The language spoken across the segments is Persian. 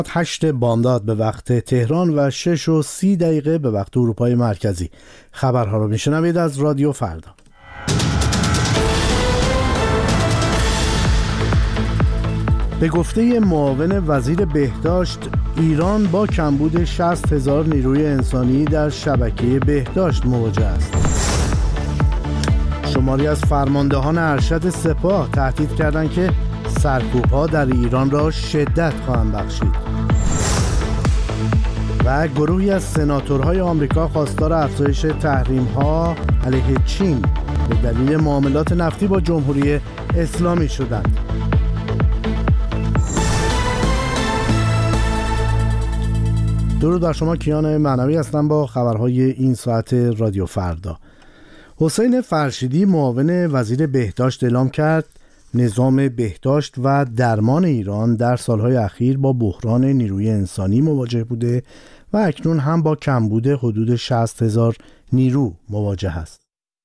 8 بامداد به وقت تهران و 6:30 به وقت اروپای مرکزی. خبرها رو میشنوید از رادیو فردا. به گفته معاون وزیر بهداشت، ایران با کمبود 60,000 نیروی انسانی در شبکه بهداشت مواجه است. شماری از فرماندهان ارشد سپاه تهدید کردند که سرکوب‌ها در ایران را شدت خواهند بخشید. و گروهی از سناتورهای آمریکا خواستار افزایش تحریم‌ها علیه چین به دلیل معاملات نفتی با جمهوری اسلامی شدند. درود بر شما، کیان معنوی هستم با خبرهای این ساعت رادیو فردا. حسین فرشیدی معاون وزیر بهداشت اعلام کرد نظام بهداشت و درمان ایران در سالهای اخیر با بحران نیروی انسانی مواجه بوده و اکنون هم با کمبود حدود 60,000 نیرو مواجه است.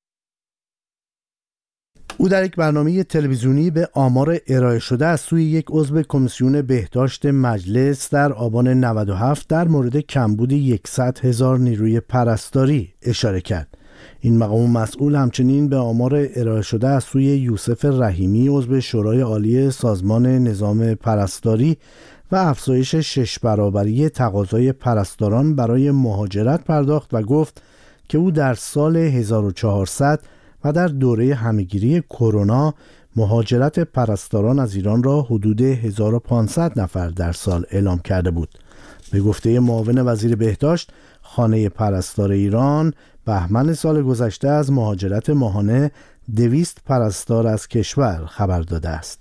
او در یک برنامه تلویزیونی به آمار ارائه شده از سوی یک عضو کمیسیون بهداشت مجلس در آبان 97 در مورد کمبود 100,000 نیروی پرستاری اشاره کرد. این مقام مسئول همچنین به آمار ارائه شده از سوی یوسف رحیمی عضو شورای عالی سازمان نظام پرستاری و افزایش 6 برابری تقاضای پرستاران برای مهاجرت پرداخت و گفت که او در سال 1400 و در دوره همه‌گیری کرونا مهاجرت پرستاران از ایران را حدود 1500 نفر در سال اعلام کرده بود. به گفته معاون وزیر بهداشت، خانه پرستار ایران بهمن سال گذشته از مهاجرت ماهانه 200 پرستار از کشور خبر داده است.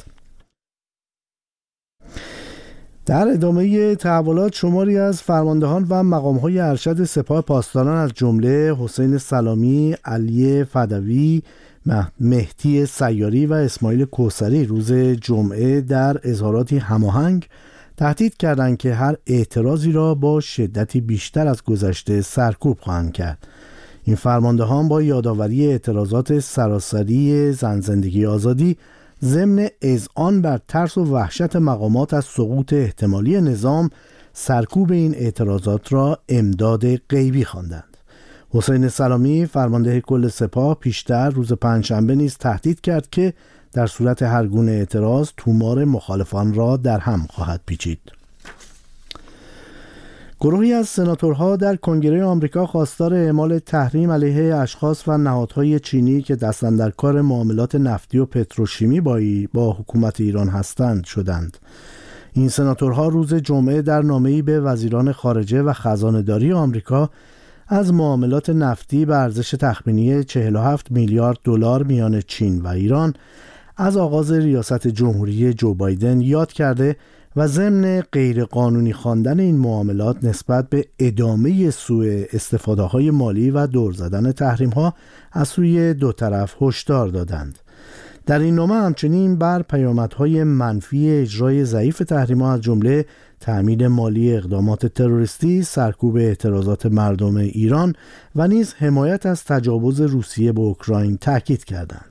در ادامه تحولات، شماری از فرماندهان و مقام‌های ارشد سپاه پاسداران از جمله حسین سلامی، علی فدوی، مهدی سیاری و اسماعیل کوثری روز جمعه در اظهاراتی هماهنگ تهدید کردند که هر اعتراضی را با شدتی بیشتر از گذشته سرکوب خواهند کرد. این فرماندهان با یادآوری اعتراضات سراسری زن زندگی آزادی ضمن اذعان بر ترس و وحشت مقامات از سقوط احتمالی نظام، سرکوب این اعتراضات را امداد غیبی خواندند. حسین سلامی فرمانده کل سپاه پیشتر روز پنجشنبه نیز تهدید کرد که در صورت هر گونه اعتراض تومار مخالفان را در هم خواهد پیچید. گروهی از سناتورها در کنگره آمریکا خواستار اعمال تحریم علیه اشخاص و نهادهای چینی که دستن در کار معاملات نفتی و پتروشیمی با حکومت ایران هستند شدند. این سناتورها روز جمعه در نامه‌ای به وزیران خارجه و خزانه‌داری آمریکا از معاملات نفتی به ارزش تخمینی 47 میلیارد دلار میان چین و ایران از آغاز ریاست جمهوری جو بایدن یاد کرده و ضمن غیرقانونی خواندن این معاملات نسبت به ادامه سوء استفاده‌های مالی و دور زدن تحریم‌ها از سوی دو طرف هشدار دادند. در این نامه همچنین بر پیامدهای منفی اجرای ضعیف تحریم‌ها از جمله تأمین مالی اقدامات تروریستی، سرکوب اعتراضات مردم ایران و نیز حمایت از تجاوز روسیه به اوکراین تاکید کردند.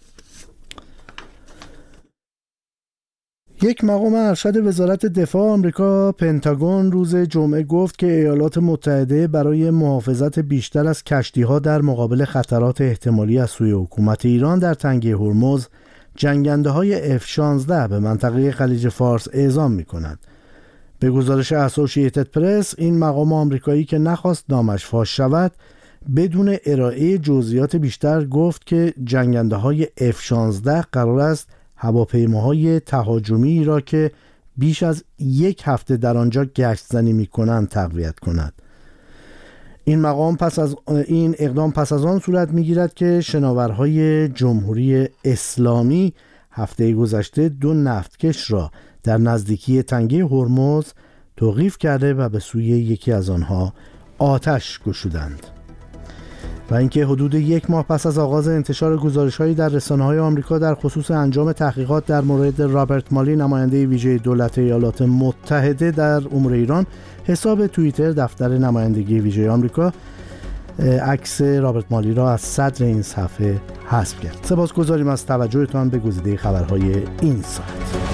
یک مقام ارشد وزارت دفاع آمریکا پنتاگون روز جمعه گفت که ایالات متحده برای محافظت بیشتر از کشتی‌ها در مقابل خطرات احتمالی از سوی حکومت ایران در تنگه هرمز جنگنده‌های F-16 به منطقه خلیج فارس اعزام می‌کند. به گزارش اسوسییتد پرس، این مقام آمریکایی که نخواست نامش فاش شود بدون ارائه جزئیات بیشتر گفت که جنگنده‌های F-16 قرار است هواپیماهای تهاجمی را که بیش از 1 هفته در آنجا گشت زنی می‌کنند تقویت کند. این اقدام پس از آن صورت می‌گیرد که شناورهای جمهوری اسلامی هفته گذشته 2 نفتکش را در نزدیکی تنگه هرمز توقیف کرده و به سوی یکی از آنها آتش گشودند. و اینکه حدود 1 ماه پس از آغاز انتشار گزارش‌هایی در رسانه‌های آمریکا در خصوص انجام تحقیقات در مورد رابرت مالی، نماینده ویژه دولت ایالات متحده در امور ایران، حساب توییتر دفتر نمایندگی ویژه آمریکا عکس رابرت مالی را از صدر این صفحه حذف کرد. سپاسگزاریم از توجهتان به گزیده خبرهای این ساعت.